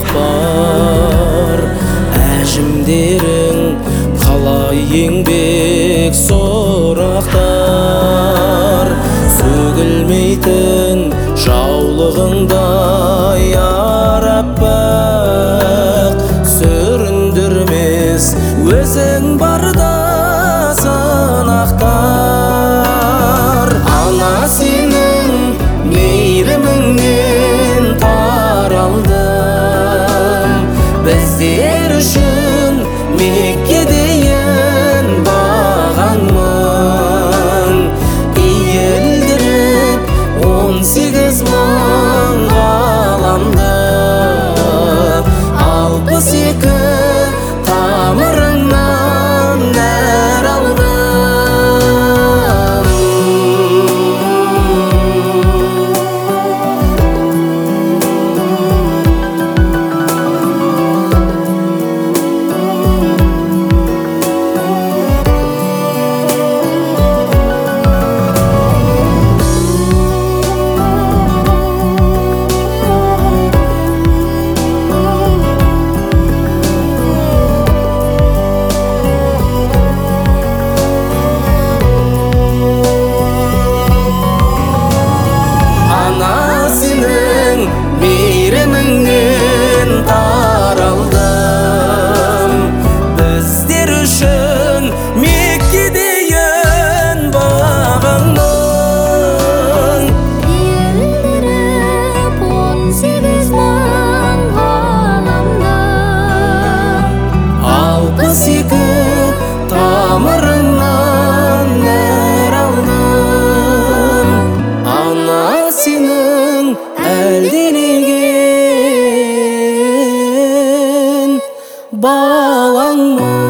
бар. Әжімдерің қалай еңбек сорақтар, сөгілмейтін жаулығыңдай араппақ, сүріндірмес өзің барда сынақтар. Ана сенің мейіріміңнен таралдым, біздер үшін Меккедейін бағаңмын, иелдіріп 18 мың ғаламды, 62 тамырыңнан нәр алдым. Мейіріміңнен таралдым, біздер үшін Меккедейін бағаңмын, иелдіріп 18 мың ғаламды, 62 тамырыңнан нәр алдым. Ана сенің әлденеген балаңмын.